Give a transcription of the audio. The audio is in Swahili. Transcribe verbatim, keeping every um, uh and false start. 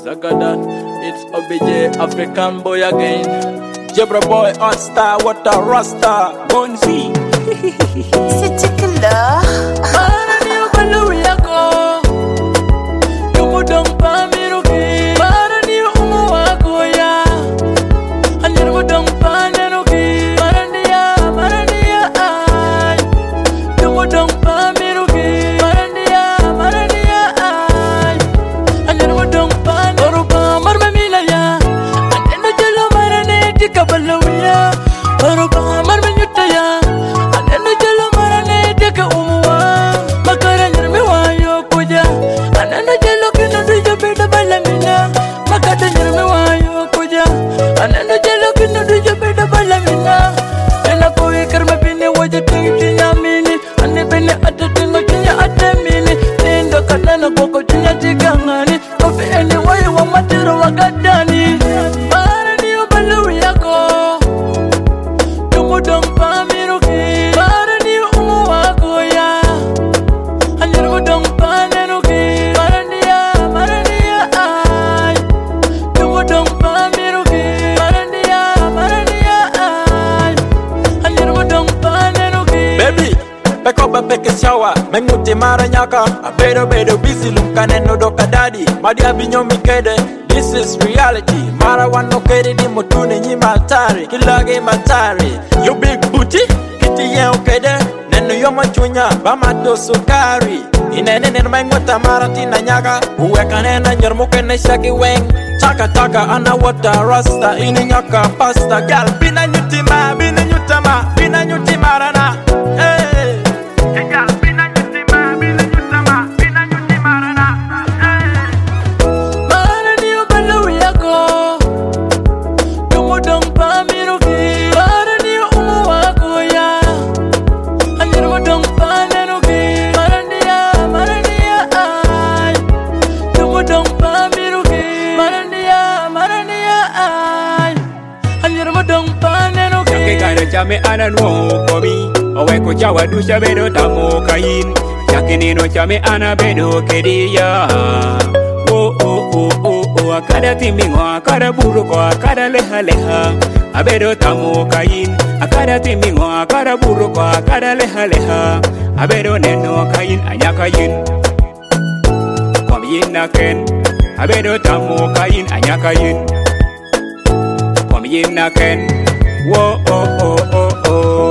Sagadan, it's O B J, African boy again. Jebra boy, on star, what a rasta, Bonzi. C'est Tikala. Peke shawa, menguti mara nyaka Abedo bedo busy lumkane no doka daddy Madi abinyo mikede, this is reality Mara wano kede di motune nyi matari Kilage matari, you big booty Kiti ye ukede, nenu yo machunya Bama do sukari Inene nenu menguta mara tina nyaka Uweka nena nyermuke ne shaki weng Taka taka ana wata rasta Ini nyaka pasta Gal bina nyutima, bina nyutama Bina nyutima rana Hey Chame ana nuo komi Owe ko chawa dusha bedo tamo kain Chakini no chame ana bedo kedia Oh oh oh oh oh Akada timingo akada buruko akada leha leha Abedo tamo kain Akada timingo akada buruko akada leha leha Abedo neno kain anyakayin Komiyin naken Abedo tamo kain anyakayin Komiyin naken Whoa, oh, oh, oh, oh.